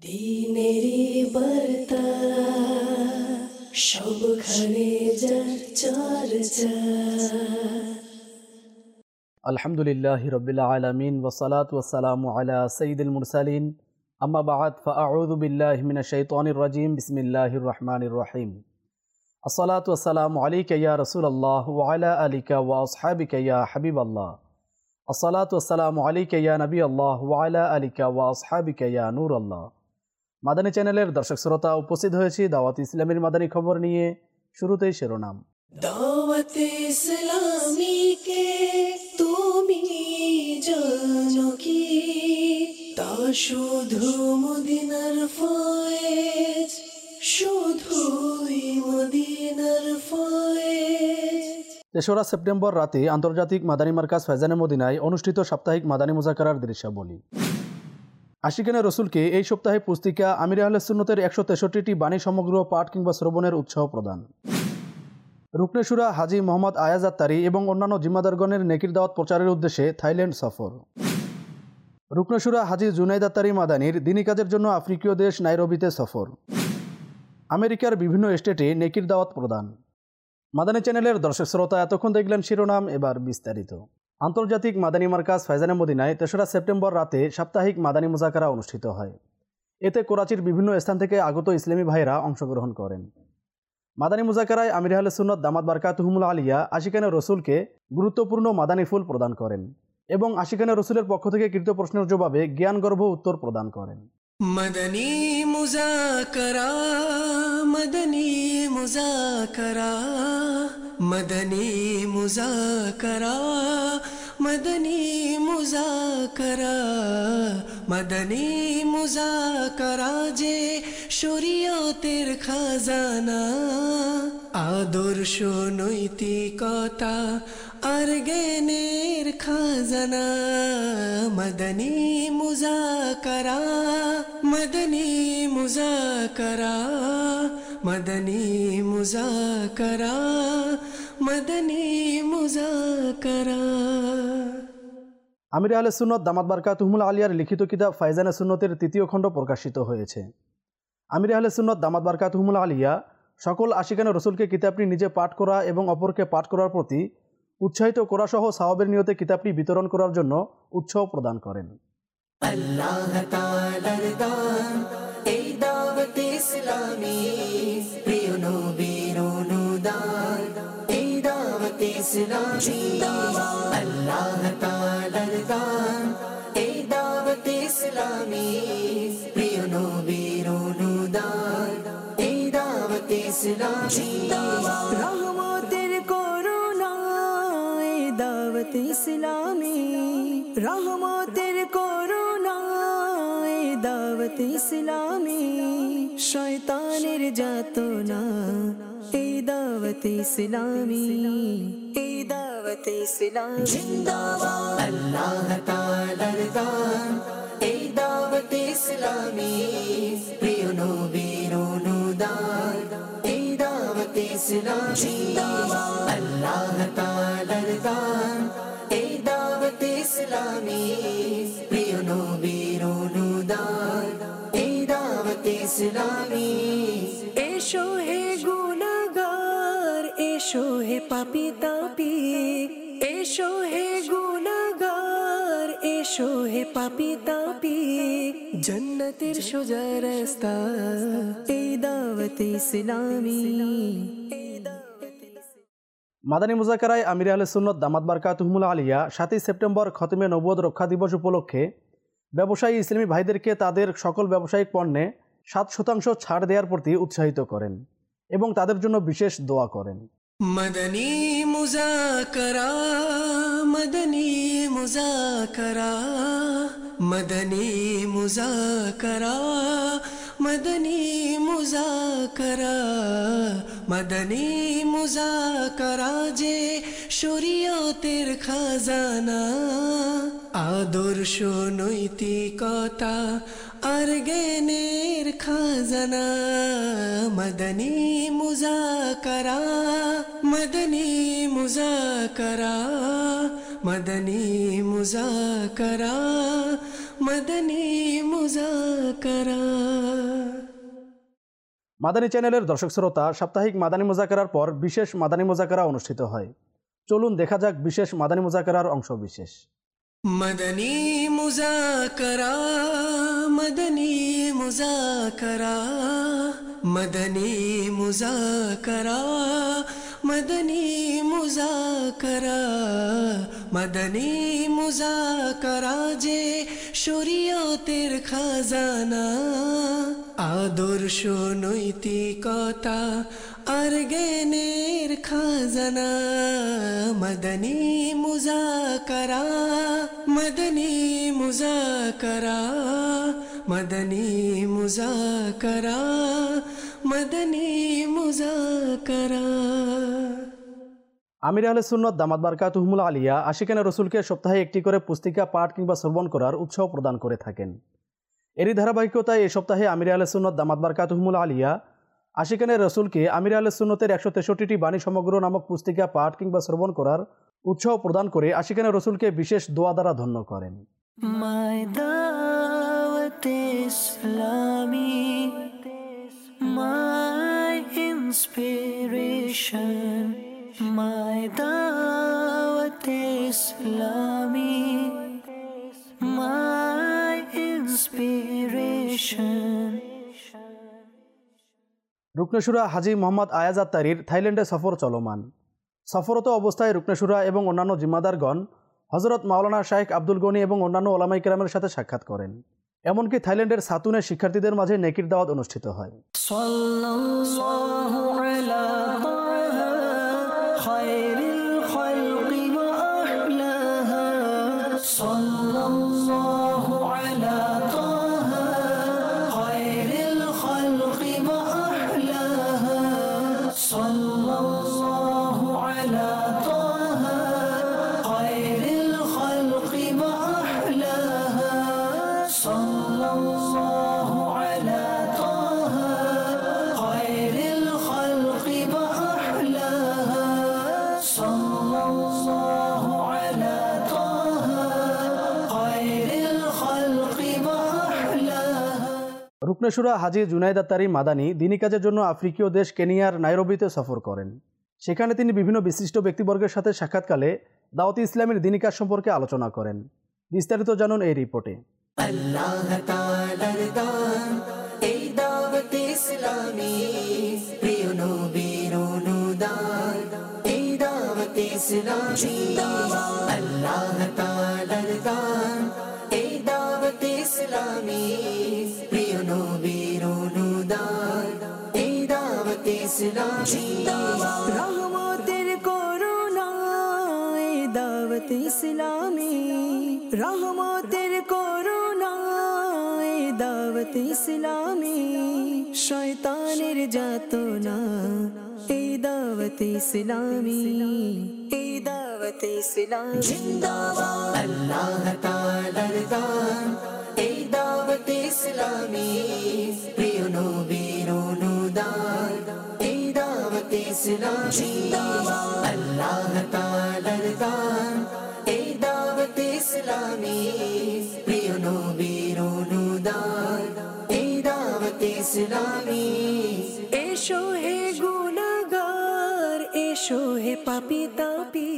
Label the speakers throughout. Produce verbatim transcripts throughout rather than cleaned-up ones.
Speaker 1: দিনেরি বার্তা সবখানে যার চর্চা।
Speaker 2: আলহামদুলিল্লাহি রাব্বিল আলামিন ওয়াসসালাতু ওয়াসসালামু আলা সাইয়্যিদিল মুরসালিন আম্মা বা'দ ফাআউযু বিল্লাহি মিনাশ শাইতানির রাজীম বিসমিল্লাহির রহমানির রহিম। আসসালাতু ওয়াসসালামু আলাইকা ইয়া রাসূলুল্লাহ ওয়া আলা আলিকা ওয়া আসহাবিকা ইয়া হাবিবাল্লাহ। আসসালাতু ওয়াসসালামু আলাইকা ইয়া নবিয়াল্লাহ ওয়া আলা আলিকা ওয়া আসহাবিকা ইয়া নূরাল্লাহ। মাদানী চ্যানেলের দর্শক শ্রোতা, উপস্থিত হয়েছি দাওয়াত ইসলামের মাদানী খবর নিয়ে। শুরুতেই শিরোনাম।
Speaker 1: দাওয়াত ইসলামী কে তুমি জানো কি, তা শুধু মদিনার ফয়েজ, শুধুই মদিনার ফয়েজ।
Speaker 2: তেসরা সেপ্টেম্বর রাতে আন্তর্জাতিক মাদানী মার্কাজ ফয়জানে মদিনায় অনুষ্ঠিত সাপ্তাহিক মাদানী মুজাকারার দৃশ্যাবলী। আশিকানে রসুলকে এই সপ্তাহে পুস্তিকা আমির আহলে সুন্নতের একশো তেষট্টিটি বাণী সমগ্র পাঠ কিংবা শ্রবণের উৎসাহ প্রদান। রুকনে শুরা হাজি মোহাম্মদ আয়াজ আত্তারি এবং অন্যান্য জিম্মাদারগণের নেকির দাওয়াত প্রচারের উদ্দেশ্যে থাইল্যান্ড সফর। রুকনে শুরা হাজি জুনাইদ আত্তারি মাদানির দিনী কাজের জন্য আফ্রিকীয় দেশ নাইরোবিতে সফর। আমেরিকার বিভিন্ন স্টেটে নেকির দাওয়াত প্রদান। মাদানী চ্যানেলের দর্শক শ্রোতা, এতক্ষণ দেখলেন শিরোনাম, এবার বিস্তারিত। আন্তর্জাতিক মাদানী মার্কাজ ফয়জানে মদিনায় তেসরা সেপ্টেম্বর রাতে সাপ্তাহিক মাদানী মুজাকারা অনুষ্ঠিত হয়। এতে করাচির বিভিন্ন স্থান থেকে আগত ইসলামী ভাইয়েরা অংশগ্রহণ করেন। মাদানী মুজাকারায় আমির আহলে সুন্নাত দামাত বারকাতুহুমুল আলিয়া আশিকানে রসুলকে গুরুত্বপূর্ণ মাদানী ফুল প্রদান করেন এবং আশিকানে রসুলের পক্ষ থেকে কৃত প্রশ্নের জবাবে জ্ঞানগর্ভ উত্তর প্রদান করেন।
Speaker 1: মদনী মুজাকরা মদনী মুজাকরা মদনী মুজাকরা মদনী মুজাকরা মদনী মুজাকরা যে শরীয়তের খাজানা, আদর্শ নৈতিকতা আর জ্ঞানের খাজানা। মদনী মুজাকরা মদনী মুজাকরা মদনী মুজাকরা মদনী মুজাকরা।
Speaker 2: আমির আহলে সুন্নত দামাত বারকাতুহুমুল আলিয়ার লিখিত কিতাব ফায়জানে সুন্নতের তৃতীয় খণ্ড প্রকাশিত হয়েছে। আমির আহলে সুন্নত দামাত বারকাতুহুমুল আলিয়া সকল আশিকানে রসুলকে কিতাবটি নিজে পাঠ করা এবং অপরকে পাঠ করার প্রতি উৎসাহিত করা সহ সাওয়াবের নিয়তে কিতাবটি বিতরণ করার জন্য উৎসাহ প্রদান করেন।
Speaker 1: আল্লাহ তাআলার দান এই দাওয়াত ইসলামী, প্রিয় নবীর অনুদান এই দাওয়াত ইসলামী। আল্লাহ তাআলার দান এই দাওয়াত ইসলামী, প্রিয় নবীর অনুদান এই দাওয়াত ইসলামী। রহমতের করুণা এই দাওয়াত ইসলামী, রহমতের করুণা এই দাওয়াত ইসলামী। শয়তানের যাতনা এই দাওয়াত ইসলামী, এই দাওয়াত ইসলামী। জিন্দাবাদ আল্লাহ তাআলার দান এই দাওয়াত ইসলামী, প্রিয় নবীর অনুদান এই দাওয়াত ইসলামী। জিন্দাবাদ আল্লাহ তাআলার দান এই দাওয়াত ইসলামী, প্রিয় নবীর অনুদান এই দাওয়াত ইসলামী। এসো হে গুনাহগার, এসো হে পাপী তাপিক, এসো হে গুনাহগার, এসো হে পাপী তাপিক। জান্নাতের সোজা রাস্তা এই দাওয়াত ইসলামী।
Speaker 2: মাদানী মুজাকারায় আমির আহলে সুন্নত দামাত বারকাতুহুমুল আলিয়া সাতই সেপ্টেম্বর খতমে নবুয়ত রক্ষা দিবস উপলক্ষে ব্যবসায়ী ইসলামী ভাইদেরকে তাদের সকল ব্যবসায়িক পণ্যে সাত শতাংশ ছাড় দেওয়ার প্রতি উৎসাহিত করেন এবং তাদের জন্য বিশেষ দোয়া করেন।
Speaker 1: মদনী মুজাকরা মদনী মুজাকরা মদনী মুজাকরা মদনী মুজাকরা মদনী মুজাকরা যে শরীয়তের খাজানা, আদর্শ নৈতিকতা আর জ্ঞানের খাজানা। মদনী মুজাকরা মদনী মুজাকরা মদনী মুজাকরা মদনী মুজাকরা।
Speaker 2: মাদানী চ্যানেলের দর্শক শ্রোতা, সাপ্তাহিক মাদানী মুজাকারার পর বিশেষ মাদানী মুজাকারা অনুষ্ঠিত হয়। চলুন দেখা যাক বিশেষ মাদানী মুজাকারার অংশ বিশেষ।
Speaker 1: মদনী মুজাকারা, মদনী মুজাকারা, মদনী মুজাকারা, মদনী মুজাকারা, মদনী মুজাকারা যে শরীয়তের খাজানা, আদর্শ নৈতিকতা আর জ্ঞানের খাজানা। মদনী মুজাকারা, মদনী মুজাকারা, মদনী মুজাকারা, মদনী মুজাকারা।
Speaker 2: আমির আহলে সুন্নাত দামাত বারকাতুহুমুল আলিয়া আশিকানে রসুলকে সপ্তাহে একটি করে পুস্তিকা পাঠ কিংবা শ্রবণ করার উৎসাহ প্রদান করে থাকেন। এরই ধারাবাহিকতায় এই সপ্তাহে আমির আহলে সুন্নাত দামাত বারকাতুহুমুল আলিয়া আশিকানে রসুলকে আমির আহলে সুন্নতের একশো তেষট্টিটি বাণী সমগ্র নামক পুস্তিকা পাঠ কিংবা শ্রবণ করার উৎসাহ প্রদান করে আশিকানে রসুলকে বিশেষ দোয়া দ্বারা ধন্য করেন।
Speaker 3: My dawat Islami, my inspiration, my dawat Islami, my inspiration.
Speaker 2: রুকনেশুরা Haji Mohammad Ayaz আত্তারির থাইল্যান্ডে সফর চলমান। সফরত অবস্থায় রুকনেশুরা এবং অন্যান্য জিম্মাদারগণ হজরত মাওলানা শাইখ আব্দুল গনি এবং অন্যান্য ওলামাই কেরামের সাথে সাক্ষাৎ করেন। এমনকি থাইল্যান্ডের সাতুনের শিক্ষার্থীদের মাঝে নেকির দাওয়াত অনুষ্ঠিত হয়।
Speaker 3: সাল্লাল্লাহু আলা তাহা খায়রিল খালকি ওয়া আহলাহা, সাল্লাল্লাহু আলা তাহা খায়রিল খালকি ওয়া আহলাহা, সাল্লাল্লাহু আলা তাহা খায়রিল খালকি ওয়া আহলাহা, সাল্লাল্লাহু আলা তাহা খায়রিল খালকি ওয়া আহলাহা, সাল্লাল্লাহু আলা তাহা খায়রিল খালকি ওয়া আহলাহা।
Speaker 2: রুকনেশুরা হাজী জুনাইদ আত্তারি মাদানী দ্বীনি কাজের জন্য আফ্রিকীয় দেশ কেনিয়ার নাইরোবিতে সফর করেন। সেখানে তিনি বিভিন্ন বিশিষ্ট ব্যক্তিবর্গের সাথে সাক্ষাৎকালে দাওয়াতি ইসলামের দ্বীনি কাজ সম্পর্কে আলোচনা করেন। বিস্তারিত জানুন এই রিপোর্টে।
Speaker 1: আল্লাহ তাআলার দান এই দাওয়াত ইসলামী, প্রিয় নবীর অনুদান এই দাওয়াত ইসলামী। আল্লাহ তাআলার দান এই দাওয়াত ইসলামী, প্রিয় নবীর অনুদান এই দাওয়াত ইসলামী।
Speaker 3: রহমতের করুণা এই দাওয়াত ইসলামী, রহমতের করুণা এই দাওয়াত ইসলামী, শয়তানের যাতনা এই দাওয়াত ইসলামী, এই দাওয়াত ইসলামী।
Speaker 1: জিন্দাবাদ আল্লাহ তাআলার দান এই দাওয়াত ইসলামী, প্রিয় নবীর অনুদান এই দাওয়াত ইসলামী। জিন্দাবাদ আল্লাহ তাআলার দান এই দাওয়াত ইসলামী, প্রিয় নবীর অনুদান এই দাওয়াত ইসলামী।
Speaker 3: এসো হে গুনাহগার, এসো হে পাপী তাপী।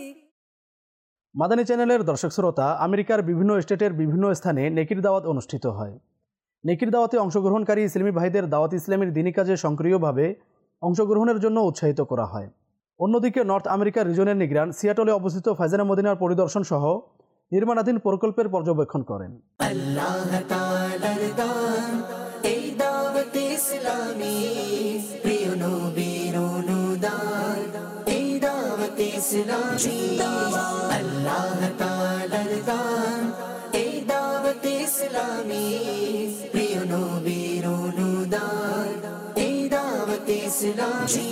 Speaker 2: মাদানী চ্যানেলের দর্শক শ্রোতা, আমেরিকার বিভিন্ন স্টেটের বিভিন্ন স্থানে নেকির দাওয়াত অনুষ্ঠিত হয়। নেকির দাওয়াতে অংশগ্রহণকারী ইসলামী ভাইদের দাওয়াত ইসলামের দ্বীনি কাজে সক্রিয়ভাবে অংশগ্রহণের জন্য উৎসাহিত করা হয়। অন্যদিকে নর্থ আমেরিকার রিজনের নিগরান সিয়াটলে অবস্থিত ফায়জানে মদিনার পরিদর্শন সহ নির্মাণাধীন প্রকল্পের পর্যবেক্ষণ করেন।
Speaker 1: আল্লাহ তাআলার দান এই দাওয়াত ইসলামী, প্রিয় নবীর অনুদান এই দাওয়াত ইসলামী। আল্লাহ তাআলার দান এই দাওয়াত ইসলামী, প্রিয় নবীর অনুদান এই দাওয়াত ইসলামী।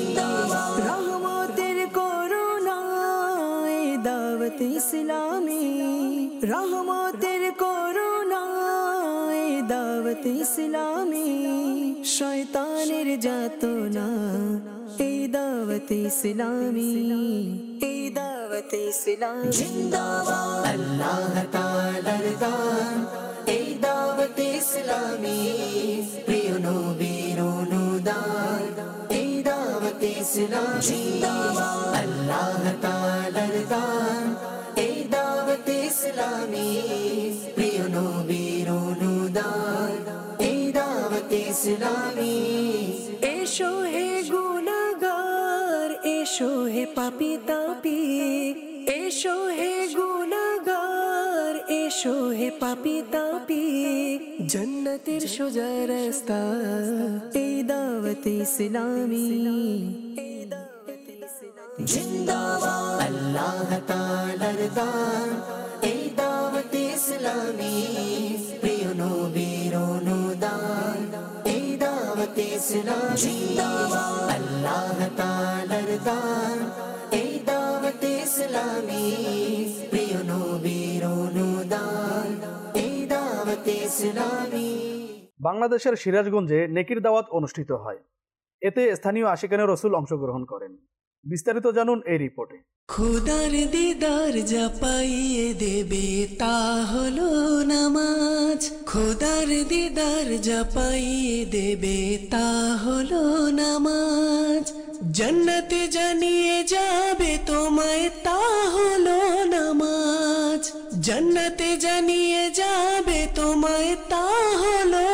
Speaker 3: রহমতের করুণা এই দাওয়াত ইসলামী, রহমতের করুণা এই দাওয়াত ইসলামী, শয়তানের যাতনা এই দাওয়াত ইসলামী, এই দাওয়াত ইসলামী।
Speaker 1: জিন্দাবাদ আল্লাহ তাআলার দান এই দাওয়াত ইসলামী, প্রিয় নবীর অনুদান জিন্দাবাদ আল্লাহ তাআলার দান এই দাওয়াত ইসলামী প্রিয় নবীর অনুদান এই দাওয়াত ইসলামী
Speaker 3: এসো হে গুনাহগার এসো হে পাপী তাপী এসো হে গুনাহগার এসো হে পাপী তাপী জান্নাতের সোজা রাস্তা এই দাওয়াত ইসলামী
Speaker 1: জিন্দাবাদ আল্লাহ তাআলার দান এই দাওয়াত ইসলামী প্রিয় নবীর অনুদান এই দাওয়াত ইসলামী জিন্দাবাদ আল্লাহ তাআলার দান এই দাওয়াত ইসলামী প্রিয় নবীর অনুদান এই দাওয়াত ইসলামী।
Speaker 2: বাংলাদেশের সিরাজগঞ্জে নেকির দাওয়াত অনুষ্ঠিত হয়। এতে স্থানীয় আশিকানে রসুল অংশগ্রহণ করেন। বিস্তারিত জানুন এই রিপোর্টে।
Speaker 3: খোদার দিদার যা পাইয়ে দেবে তা হলো নামাজ খোদার দিদার যা পাইয়ে দেবে তা হলো নামাজ জান্নাতে জানিয়ে যাবে তোমায় তা হলো নামাজ জান্নাতে জানিয়ে যাবে তোমায় তা হলো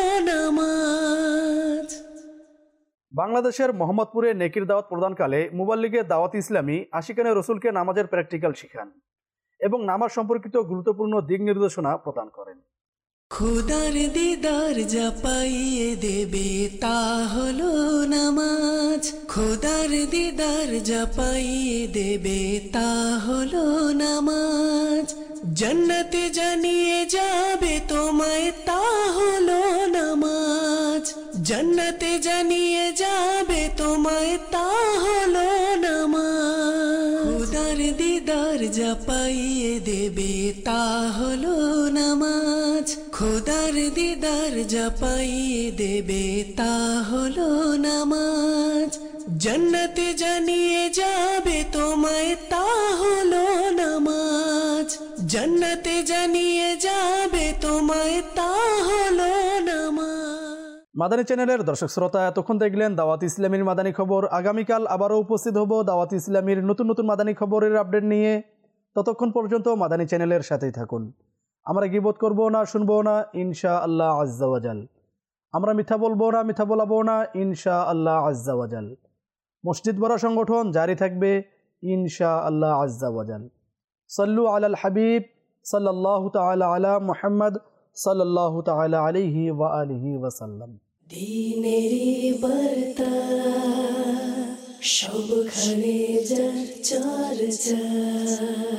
Speaker 3: নামাজ।
Speaker 2: বাংলাদেশের মোহাম্মদপুরে নেকির দাওয়াত প্রদানকালে মুবাল্লিগে দাওয়াত ইসলামী আশিকানে রসুলকে নামাজের প্র্যাকটিক্যাল শিখান এবং নামাজ সম্পর্কিত গুরুত্বপূর্ণ দিক নির্দেশনা প্রদান করেন।
Speaker 3: খোদার দিদার যা পাইয়ে দেবে তা হলো নামাজ খোদার দিদার যা পাইয়ে দেবে তা হলো নামাজ জান্নাতে জানিয়ে যাবে তোমায় তা হলো নামাজ জান্নাতে জানিয়ে যাবে তোমায় তা হলো নামাজ খোদার দিদার যা পাইয়ে দেবে তা হলো নামাজ খোদার দিদার যা পাইয়ে দেবে তা হলো নামাজ জান্নাতে জানিয়ে যাবে তোমায় তা হলো নামাজ জান্নাতে জানিয়ে যাবে তোমায় তা হলো নামাজ।
Speaker 2: মাদানী চ্যানেলের দর্শক শ্রোতা, এতক্ষণ দেখলেন দাওয়াত ইসলামীর মাদানী খবর। আগামীকাল আবারও উপস্থিত হব দাওয়াত ইসলামীর নতুন নতুন মাদানী খবরের আপডেট নিয়ে। ততক্ষণ পর্যন্ত মাদানী চ্যানেলের সাথেই থাকুন। আমরা গীবত করবো না, শুনবো না, ইনশা আল্লাহ আজ্জা ওয়াজাল। আমরা মিথ্যা বলবো না, মিথ্যা বলাবো না, ইনশা আল্লাহ আজ্জা ওয়াজাল। মসজিদ বড় সংগঠন জারি থাকবে ইনশা আল্লাহ আজ্জা ওয়াজাল। সাল্লু আলাল হাবিব সাল্লাল্লাহু তাআলা আলা মুহাম্মদ সাল্লাল্লাহু তাআলা আলাইহি ওয়া আলিহি ওয়া সাল্লাম।
Speaker 3: দিনেরি বার্তা সবখানে যার চর্চা